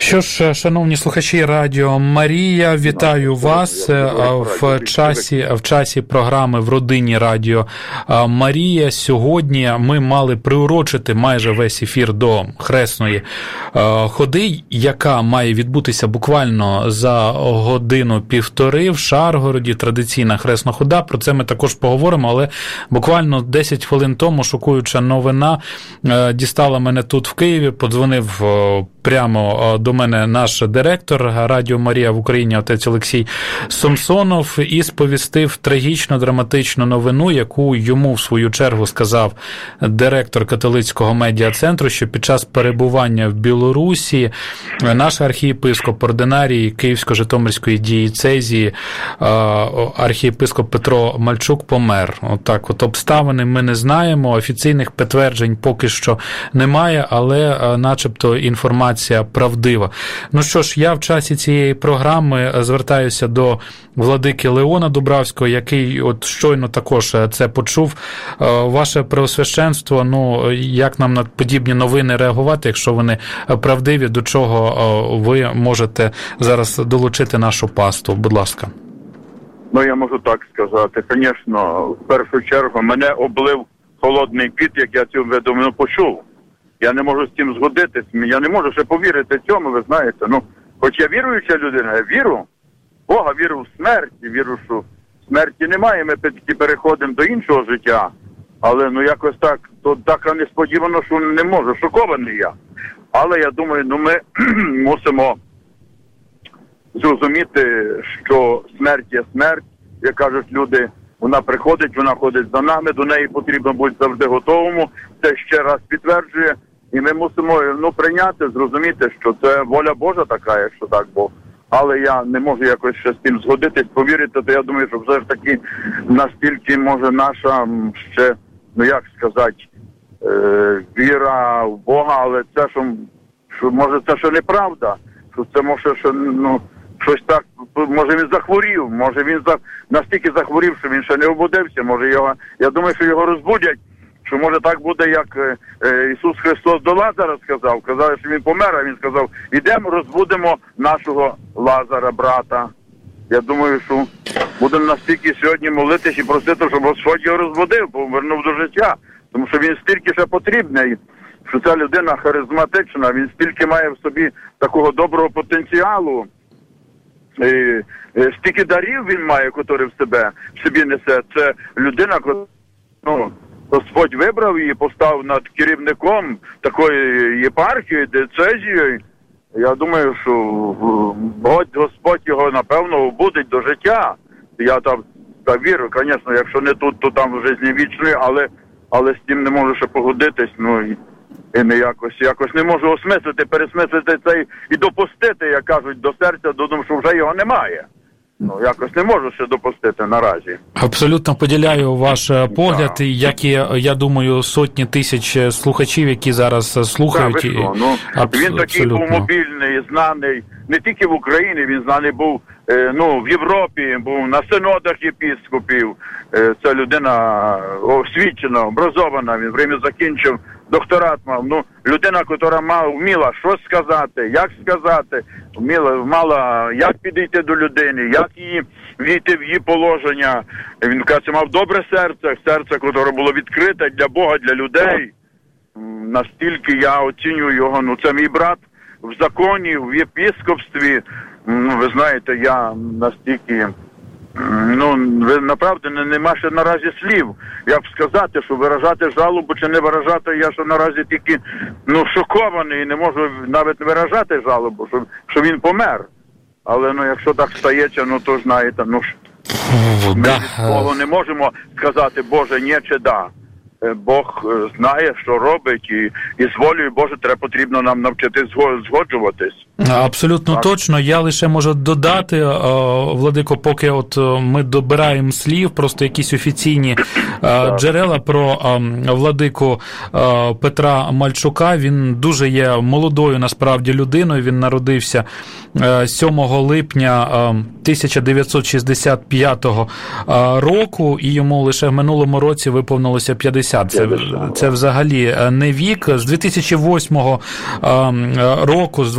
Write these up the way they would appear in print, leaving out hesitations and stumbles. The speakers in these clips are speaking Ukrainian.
Що ж, шановні слухачі Радіо Марія, вітаю вас в часі програми «В родині Радіо Марія». Сьогодні ми мали приурочити майже весь ефір до Хресної ходи, яка має відбутися буквально за годину-півтори в Шаргороді. Традиційна Хресна хода, про це ми також поговоримо, але буквально 10 хвилин тому шокуюча новина дістала мене тут в Києві, подзвонив прямо до мене наш директор Радіо Марія в Україні, отець Олексій Сомсонов, і сповістив трагічну, драматичну новину, яку йому в свою чергу сказав директор католицького медіа-центру, що під час перебування в Білорусі наш архієпископ, ординарій Київсько-Житомирської дієцезії, архієпископ Петро Мальчук помер. Отак от обставини ми не знаємо, офіційних підтверджень поки що немає, але начебто інформація правдива. Ну що ж, я в часі цієї програми звертаюся до владики Леона Дубравського, який от щойно також це почув. Ваше Преосвященство, як нам на подібні новини реагувати, якщо вони правдиві, до чого ви можете зараз долучити нашу пасту? Будь ласка. Я можу так сказати. Звісно, в першу чергу мене облив холодний піт, як я цю видумину почув. Я не можу з цим згодитись, я не можу ще повірити цьому, ви знаєте. Хоч я віруюча людина, я вірю в Бога, вірю в смерть, вірю, що смерті немає, ми переходимо до іншого життя. Але якось так несподівано, що не можу, шокований я. Але я думаю, ми мусимо зрозуміти, що смерть є смерть, як кажуть люди. Вона приходить, вона ходить за нами, до неї потрібно бути завжди готовому. Це ще раз підтверджує. І ми мусимо прийняти, зрозуміти, що це воля Божа така, якщо так, бо. Але я не можу якось ще з тим згодитись, повірити, то я думаю, що все ж таки настільки може наша ще, як сказати, віра в Бога, але це, що може це ще неправда, що це може, що, щось так, може він захворів, може він настільки захворів, що він ще не обудився, може я думаю, що його розбудять, що може так буде, як Ісус Христос до Лазара сказав, що він помер, а він сказав, ідемо, розбудемо нашого Лазара, брата. Я думаю, що будемо настільки сьогодні молитись і просити, щоб Господь його розбудив, повернув до життя, тому що він стільки ще потрібний, що ця людина харизматична, він стільки має в собі такого доброго потенціалу, стільки дарів він має, котрі в собі несе. Це людина, Господь вибрав її, поставив над керівником такої єпархії, диецезії. Я думаю, що Господь його, напевно, обудить до життя. Я там вірю, звісно, якщо не тут, то там в житті вічної, але з тим не можу ще погодитись, і не якось не можу пересмислити це і допустити, як кажуть, до серця, додому, що вже його немає. Якось не можу ще допустити наразі. Абсолютно поділяю ваш погляд, як і, я думаю, сотні тисяч слухачів, які зараз слухають. Він такий був мобільний, знаний, не тільки в Україні, він знаний був, в Європі, був на синодах єпископів. Це людина освічена, образована, він время закінчив, докторат мав. Людина, яка вміла що сказати, як сказати, вміла як підійти до людини, як її війти в її положення. Він, каже, мав добре серце, яке було відкрите для Бога, для людей. Настільки я оцінюю його, це мій брат в законі, в єпископстві. Ви знаєте, я настільки... направду нема ще наразі слів, як сказати, що виражати жалобу чи не виражати, я ще наразі тільки шокований і не можу навіть виражати жалобу, що він помер. Але якщо так стається, то знаєте, ми від Бога не можемо сказати, Боже, ні чи да. Бог знає, що робить, і з волею Божою потрібно нам навчитись згоджуватись. Абсолютно точно. Я лише можу додати, Владико, поки ми добираємо слів, просто якісь офіційні джерела про владику Петра Мальчука. Він дуже є молодою, насправді, людиною. Він народився 7 липня 1965 року, і йому лише в минулому році виповнилося 50. Це взагалі не вік. З 2008 року, з 29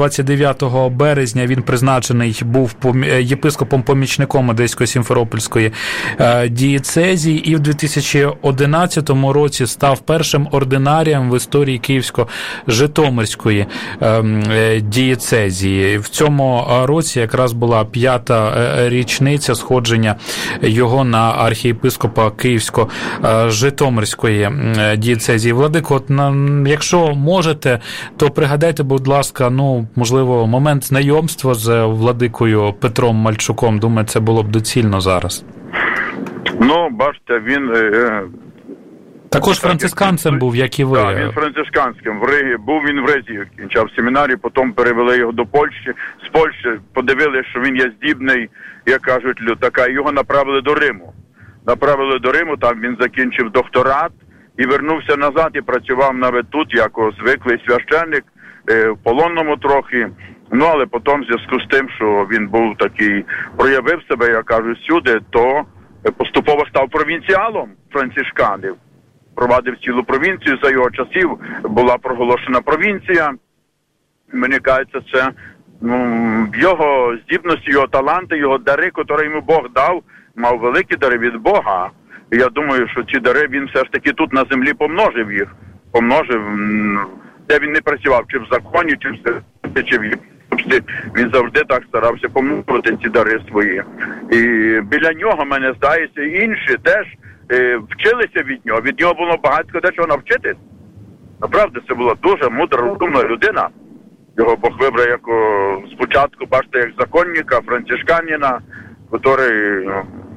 29 березня він призначений був єпископом-помічником Одеської Сімферопольської дієцезії і в 2011 році став першим ординарієм в історії Київсько-Житомирської дієцезії. В цьому році якраз була 5-та річниця сходження його на архієпископа Київсько-Житомирської дієцезії. Владико, якщо можете, то пригадайте, будь ласка, можливо, момент знайомства з владикою Петром Мальчуком. Думаю, це було б доцільно зараз. Бачите, він... Також францисканцем був, як і ви. Так, він францисканським. Був він в Ризі, кінчав семінарій, потім перевели його до Польщі. З Польщі подивилися, що він є здібний, як кажуть, його направили до Риму. Там він закінчив докторат і вернувся назад і працював навіть тут, як звиклий священник, в полонному трохи. Але потім, в зв'язку з тим, що він був такий, проявив себе, як кажуть, всюди, то поступово став провінціалом францишканів. Провадив цілу провінцію, за його часів була проголошена провінція. Мені кажеться, це його здібності, його таланти, його дари, які йому Бог дав, мав великі дари від Бога. І я думаю, що ці дари він все ж таки тут на землі помножив їх. Де він не працював, чи в законі, чи в єпископстві. Він завжди так старався помножувати ці дари свої. І біля нього, мене здається, інші теж вчилися від нього. Від нього було багато дечого навчитись. Направді, це була дуже мудра, розумна людина. Його Бог вибрав як спочатку, бачите, як законника, францишканина, який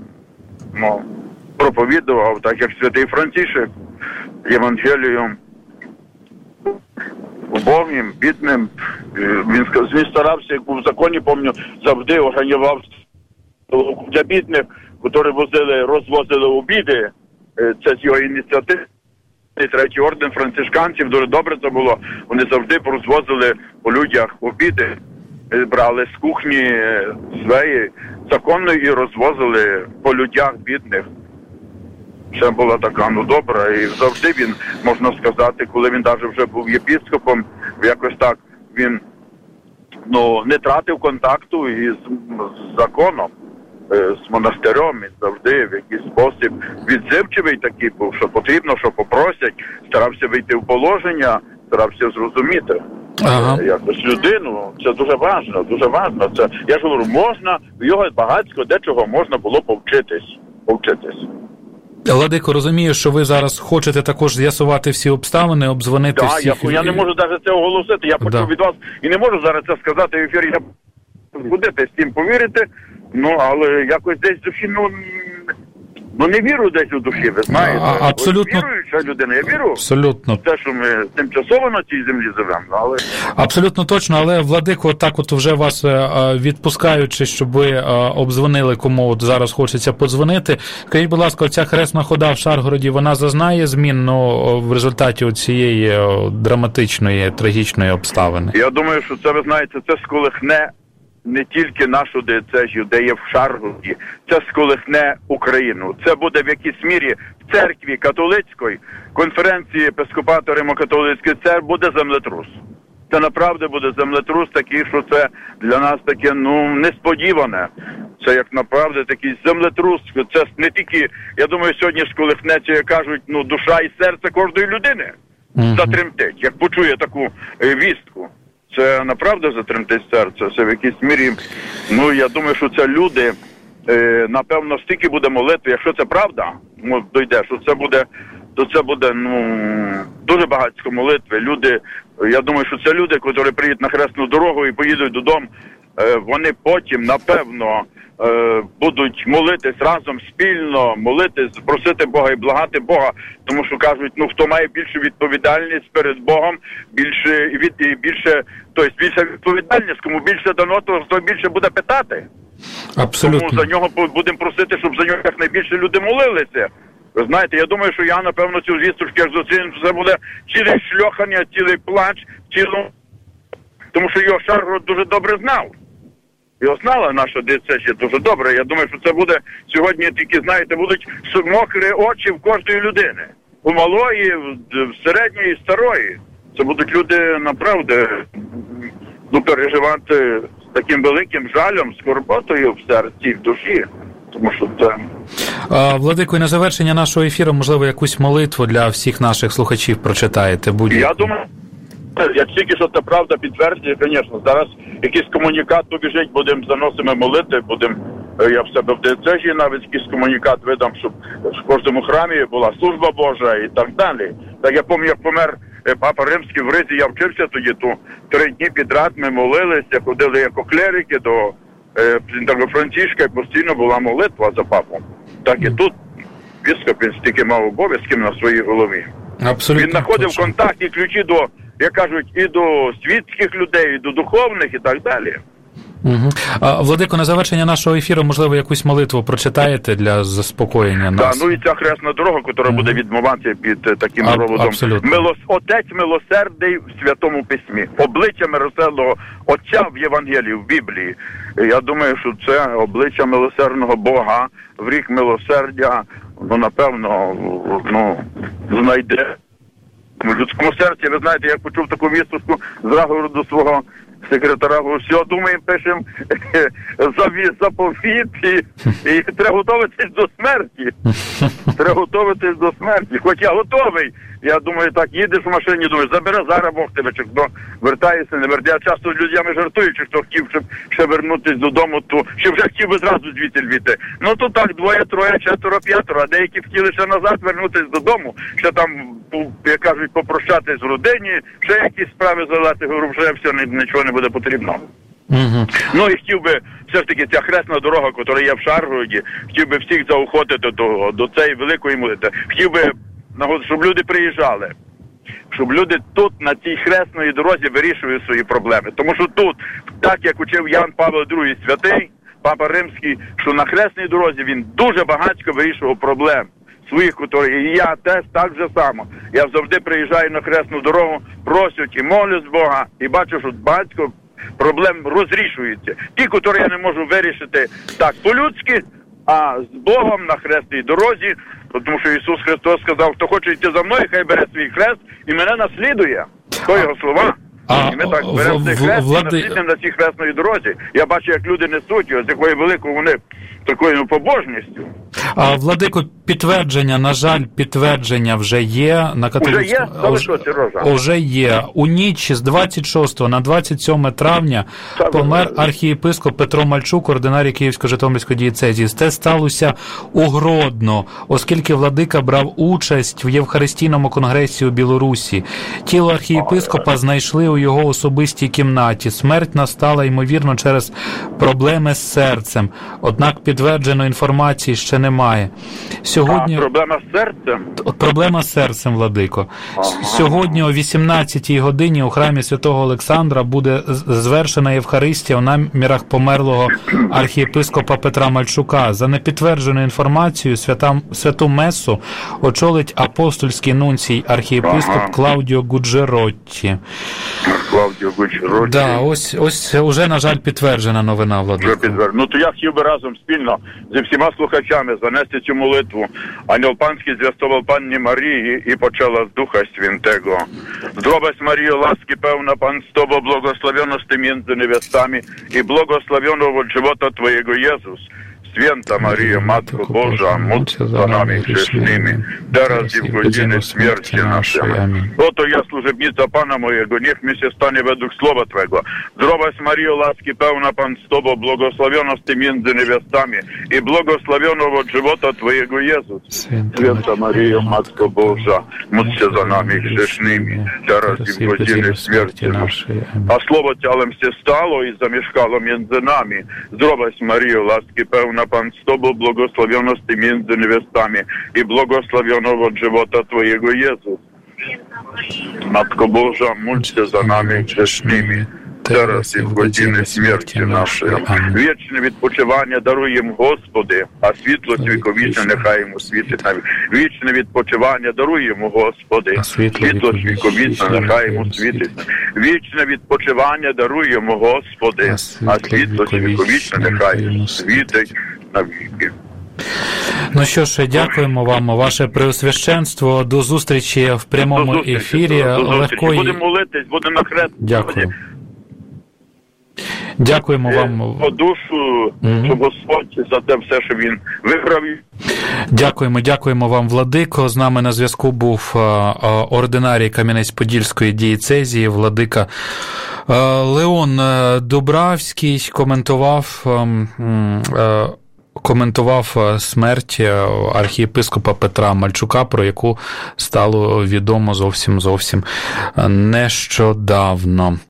проповідував, так як святий Францишек, Євангелію убогим, бідним. Він старався, як був в законі, пам'ятаю, завжди організував для бідних, які розвозили обіди. Це з його ініціативи. Третій орден францишканців, дуже добре це було. Вони завжди розвозили по людях обіди, брали з кухні своєї законної і розвозили по людях бідних. Це була така, добра. І завжди він, можна сказати, коли він навіть вже був єпископом, якось так він не тратив контакту із законом, з монастирем, і завжди в якийсь спосіб відзивчивий такий був, що потрібно, що попросять, старався вийти в положення, старався зрозуміти якось людину. Це дуже важливо, дуже важливо. Це, я ж говорю, в його багатько дечого можна було повчитись. Владико, розумію, що ви зараз хочете також з'ясувати всі обставини, обдзвонити всіх. Так, я не можу навіть це оголосити, я почув від вас і не можу зараз це сказати в ефірі. Я будете з тим повірити, але якось десь душі, не вірю десь у душі, ви знаєте. Абсолютно. Віруюча людина, я вірю. Абсолютно. В те, що ми тимчасово на цій землі живемо, але... Абсолютно точно, але, Владико, так вже вас відпускаючи, щоб ви обдзвонили, кому зараз хочеться подзвонити. Скажіть, будь ласка, ця хресна хода в Шаргороді, вона зазнає змін в результаті цієї драматичної, трагічної обставини? Я думаю, що це, ви знаєте, це сколихне не тільки нашу дієцезію, де є в Шаргороді, це сколихне Україну. Це буде в якійсь мірі в церкві католицької, конференції єпископату Римо-католицької церкви буде землетрус. Це направду буде землетрус такий, що це для нас таке, несподіване. Це як направду такий землетрус. Це не тільки, я думаю, сьогодні сколихнеться, як кажуть, душа і серце кожної людини затремтить, як почує таку вістку. Це направду затремтить серце, це в якійсь мірі, я думаю, що це люди, напевно, стільки буде молитви, якщо це правда, дойде, що це буде, то це буде, дуже багатько молитви. Люди, я думаю, що це люди, які приїдуть на хресну дорогу і поїдуть додому, вони потім, напевно, будуть молитись разом спільно, молитись, просити Бога і благати Бога, тому що кажуть, хто має більшу відповідальність перед Богом, більше відповідальність, кому більше дано, то більше буде питати. Абсолютно. Тому за нього будемо просити, щоб за нього якнайбільше люди молилися. Ви знаєте, я думаю, що я, напевно, цю звісточку, як зустріну, це буде ціле шльохання, цілий плач, тому що його Шаргород дуже добре знав. Його знала наша дієцезія дуже добре. Я думаю, що це буде сьогодні тільки, знаєте, будуть мокрі очі в кожної людини. У малої, в середньої і старої. Це будуть люди, направду, переживати з таким великим жалем, скорботою в серці, в душі. Тому що це... Владико, і на завершення нашого ефіру, можливо, якусь молитву для всіх наших слухачів прочитаєте? Я думаю, як тільки що це правда підтверджує, звісно, зараз якийсь комунікат біжить, заносимо молити, я в себе в ДЦ навіть якийсь комунікат видам, щоб в кожному храмі була служба Божа і так далі. Так я пам'ятаю, як помер Папа Римський в Ризі, я вчився тоді, то 3 дні підряд ми молилися, ходили як клерики до Францишка, і постійно була молитва за папу. Так і тут єпископ, він стільки мав обов'язків на своїй голові. Абсолютно. Він знаходив контакт і ключі до, як кажуть, і до світських людей, і до духовних, і так далі. Угу. Владико, на завершення нашого ефіру, можливо, якусь молитву прочитаєте для заспокоєння нас? Так, і ця хресна дорога, яка буде відмоватися під таким проводом. Отець милосердний в Святому Письмі. Обличчя милосердного Отця в Євангелії, в Біблії. Я думаю, що це обличчя милосердного Бога в рік милосердя, напевно, знайде. В людському серці, ви знаєте, я почув таку вісточку зразу до свого секретаря, все, думаємо, пишемо заповіт і треба готуватись до смерті. Треба готуватись до смерті. Хоч я готовий. Я думаю, так, їдеш в машині, думаю, забере зараз Бог тебе, чи хто вертається, не вертає. Я часто людьми жартую, чи хто хотів, щоб ще вернутися додому, то ще вже хотів би зразу звідти львіти. То так, 2, 3, 4, 5, а деякі хотіли ще назад вернутися додому, ще там, як кажуть, попрощатись з родині, ще якісь справи задати, говорю, вже все, нічого не буде потрібно. І хотів би, все ж таки, ця хресна дорога, яка є в Шаргороді, хотів би всіх заохотити до цієї великої молитви. Хотів би, щоб люди приїжджали, щоб люди тут, на цій хресній дорозі, вирішували свої проблеми. Тому що тут, так як учив Ян Павло II Святий, Папа Римський, що на хресній дорозі він дуже багатько вирішував проблем своїх, і я теж так же само. Я завжди приїжджаю на хресну дорогу, просять і молюсь Бога, і бачу, що багатько проблем розрішуються. Ті, які я не можу вирішити так по-людськи, а з Богом на хресній дорозі, тому що Ісус Христос сказав, хто хоче йти за мною, хай бере свій хрест і мене наслідує. То його слова. І ми так беремо цей хрест і наслідуємо на цій хресній дорозі. Я бачу, як люди несуть його, з якою великою вони такою побожністю. Владико, підтвердження, на жаль, підтвердження вже є на католицькому... Уже є. У ніч з 26 на 27 травня помер архієпископ Петро Мальчук, ординарій Київсько-Житомирської дієцезії. Це сталося у Гродно, оскільки владика брав участь в Євхаристійному конгресі у Білорусі. Тіло архієпископа знайшли у його особистій кімнаті. Смерть настала, ймовірно, через проблеми з серцем. Однак підтвердженої інформації ще немає. Сьогодні... проблема з серцем? Проблема з серцем, владико. Сьогодні о 18-й годині у храмі Святого Олександра буде звершена Євхаристія у намірах померлого архієпископа Петра Мальчука. За непідтвердженою інформацією, святу месу очолить апостольський нунцій архієпископ Клаудіо Гуджеротті. Да, ось уже, на жаль, підтверджена новина, владико. То я хотів би разом спільно зі всіма слухачами занести цю молитву. Ангел Панський зв'ястував Панні Марії і почала з Духа Святого. Здравась, Марія, ласки певна, Пан з тобою, благословенности між невестами і благословенного от живота Твоєго Єсус. Свята Марія, Матко Божа, молься за нами грішними, зараз і в годині смерті нашої. Ото я, служебниця Пана моєго, нех ми се стане ведух слова Твого. Здравась, Марія, ласки певна, Пан з тобою, благословенности між невестами і благословенного от живота Твоєго Єсус. Свята Марія, Матко Божа, молься за нами грішними, зараз і в годині смерті нашої. А слово тялом се стало і замешкало між нами. Здравась, Марія, ласки певна, Пан з тобою, благословенности між невестами і благословенного от живота Твоєго Єсус. Матко Божа, молься за нами грішними, зараз і в годині смерті нашої. Вічне відпочивання даруємо, Господи, а світло віковічне нехай йому світить. Вічне відпочивання даруємо, Господи, світло віковічне нехай йому світить. Вічне відпочивання даруємо, Господи, а світло віковічне нехай йому світить навіки. Ну що ж, дякуємо вам, ваше преосвященство. До зустрічі в прямому ефірі. Будемо молитись, будемо на хрест. Дякую. Дякуємо вам. По душу, щоб Господь за те все, що він виправив. Дякуємо вам, владико. З нами на зв'язку був ординарій Кам'янець-Подільської дієцезії, владика Леон Дубравський, коментував смерть архієпископа Петра Мальчука, про яку стало відомо зовсім нещодавно.